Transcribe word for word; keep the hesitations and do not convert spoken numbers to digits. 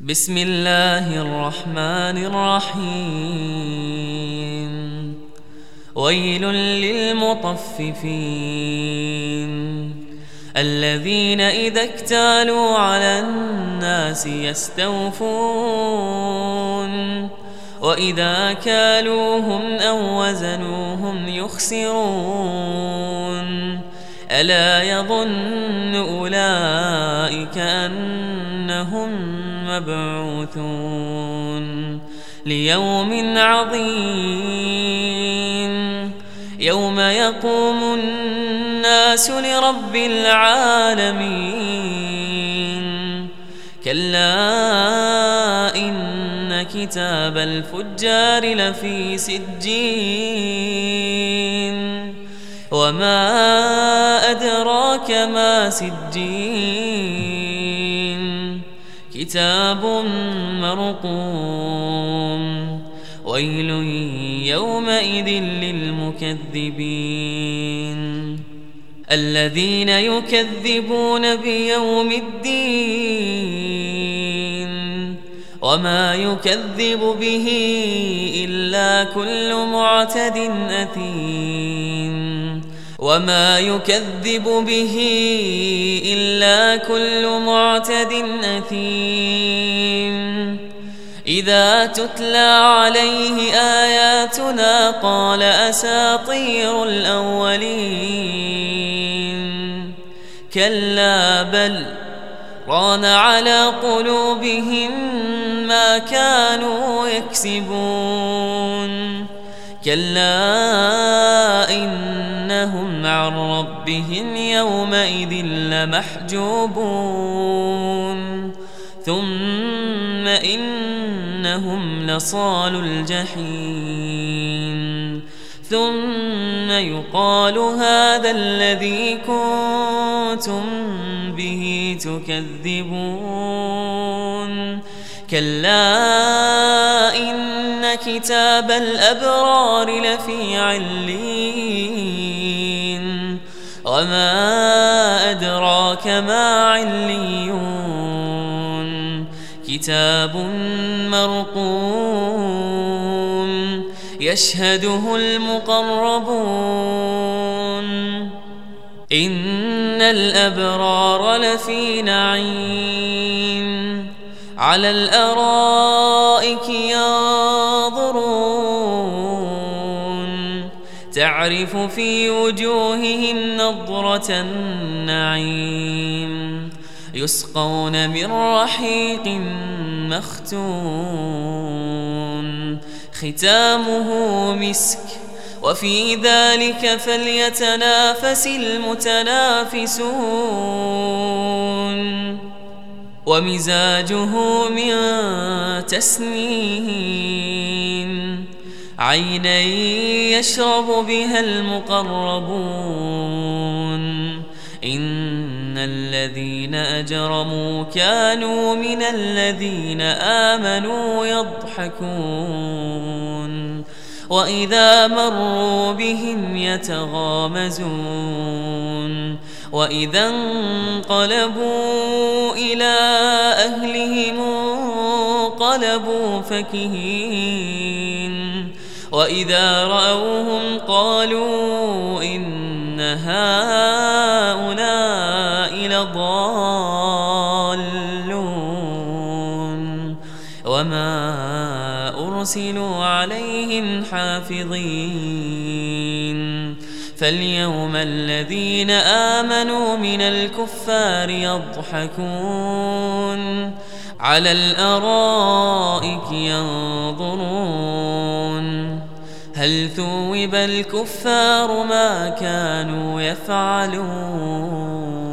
بسم الله الرحمن الرحيم. ويل للمطففين الذين إذا اكتالوا على الناس يستوفون وإذا كالوهم أو وزنوهم يخسرون. ألا يظن أولئك أنهم مبعوثون ليوم عظيم يوم يقوم الناس لرب العالمين. كلا إن كتاب الفجار لفي سجين وما أدراك ما سجين كتاب مرقوم. ويل يومئذ للمكذبين الذين يكذبون بيوم الدين وما يكذب به إلا كل معتد أثيم وما يكذب به إلا كل معتد أثيم إذا تتلى عليه آياتنا قال أساطير الأولين. كلا بل ران على قلوبهم ما كانوا يكسبون. كلا إنهم عن ربهم يومئذ لمحجوبون ثم إنهم لصالو الجحيم ثم يقال هذا الذي كنتم به تكذبون. كلا إن كتاب الأبرار لفي عليين وما أدراك ما عليون كتاب مرقوم يشهده المقربون. إن الأبرار لفي نعيم على الأرائك ينظرون تعرف في وجوههم نضرة النعيم يسقون من رحيق مختوم ختامه مسك وفي ذلك فليتنافس المتنافسون. ومزاجه من تسنيم عينا يشرب بها المقربون. إن الذين أجرموا كانوا من الذين آمنوا يضحكون وإذا مروا بهم يتغامزون وإذا انقلبوا إلى أهلهم انقلبوا فكهين وإذا رأوهم قالوا إن هؤلاء لضالون وما أرسلوا عليهم حافظين. فاليوم الذين آمنوا من الكفار يضحكون على الأرائك ينظرون هل ثوب الكفار ما كانوا يفعلون.